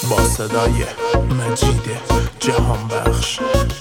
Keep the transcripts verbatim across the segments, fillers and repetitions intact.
با صدای مجید جهان بخش.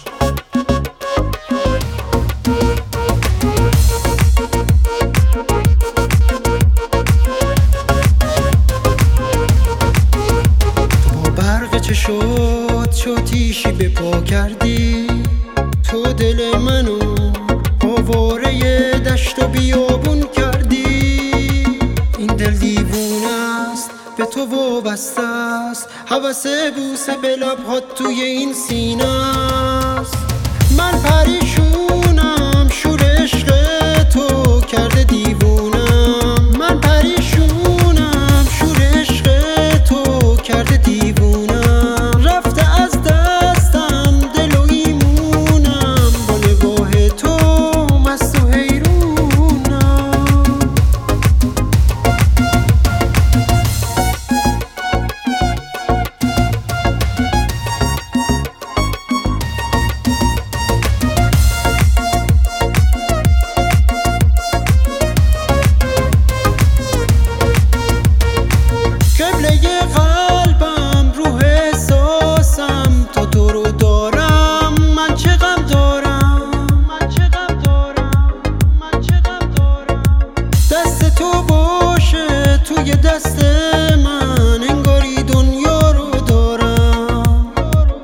چه شد شاتیشی به پا کردی تو دل منو آواره دشت و بیابون کردی. این دل دیوونه است به تو وابسته است، هوس بوسه به لبهات توی این سینه است. من پریشونم شور عشق تو کرده دیوونم، من پریشونم شور عشق تو کرده دیوونم. قلبم روح احساسم تا تو رو دارم. من چه غم دارم، من چه غم دارم، من چه غم دارم. دست تو باشه توی دست من، انگاری دنیا رو دارم.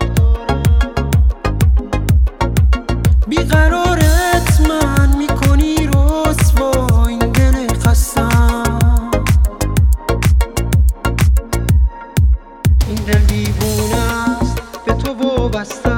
بیقرارت من میکنی رسوا این دل خستم. این دل دیوونه است به تو وابسته